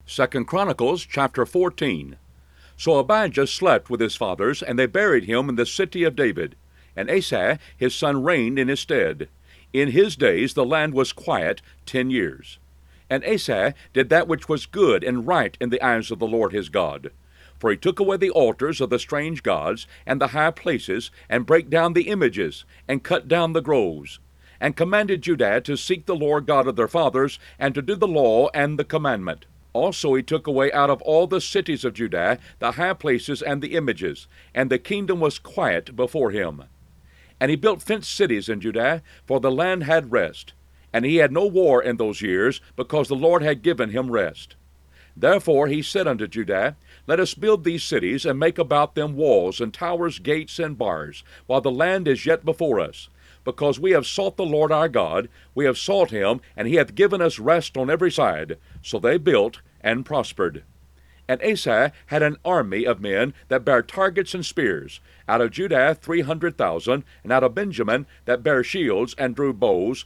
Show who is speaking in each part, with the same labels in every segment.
Speaker 1: 2 Chronicles chapter 14. So Abijah slept with his fathers, and they buried him in the city of David. And Asa his son reigned in his stead. In his days the land was quiet 10 years. And Asa did that which was good and right in the eyes of the Lord his God. For he took away the altars of the strange gods, and the high places, and brake down the images, and cut down the groves, and commanded Judah to seek the Lord God of their fathers, and to do the law and the commandment. Also he took away out of all the cities of Judah the high places and the images, and the kingdom was quiet before him. And he built fenced cities in Judah, for the land had rest. And he had no war in those years, because the Lord had given him rest. Therefore he said unto Judah, Let us build these cities, and make about them walls, and towers, gates, and bars, while the land is yet before us. Because we have sought the Lord our God, we have sought him, and he hath given us rest on every side. So they built and prospered. And Asa had an army of men that bare targets and spears, out of Judah 300,000, and out of Benjamin that bare shields and drew bows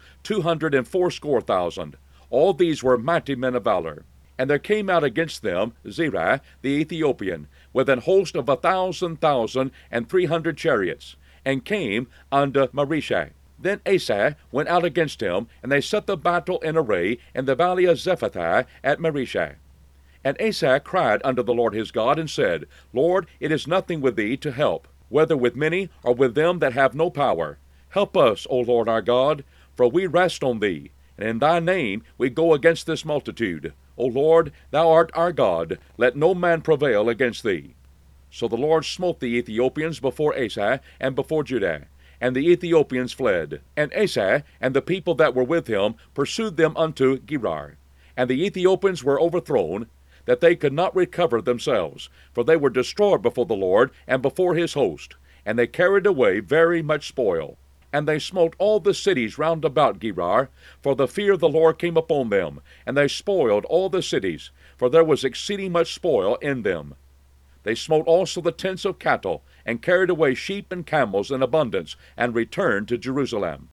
Speaker 1: 280,000. All these were mighty men of valor. And there came out against them Zerah the Ethiopian, with an host of 1,000,000 and 300 chariots, and came unto Mareshah. Then Asa went out against him, and they set the battle in array in the valley of Zephathah at Mareshah. And Asa cried unto the Lord his God, and said, Lord, it is nothing with thee to help, whether with many or with them that have no power. Help us, O Lord our God, for we rest on thee, and in thy name we go against this multitude. O Lord, thou art our God, let no man prevail against thee. So the Lord smote the Ethiopians before Asa and before Judah, and the Ethiopians fled. And Asa and the people that were with him pursued them unto Gerar. And the Ethiopians were overthrown, that they could not recover themselves, for they were destroyed before the Lord and before his host, and they carried away very much spoil. And they smote all the cities round about Gerar, for the fear of the Lord came upon them, and they spoiled all the cities, for there was exceeding much spoil in them. They smote also the tents of cattle, and carried away sheep and camels in abundance, and returned to Jerusalem.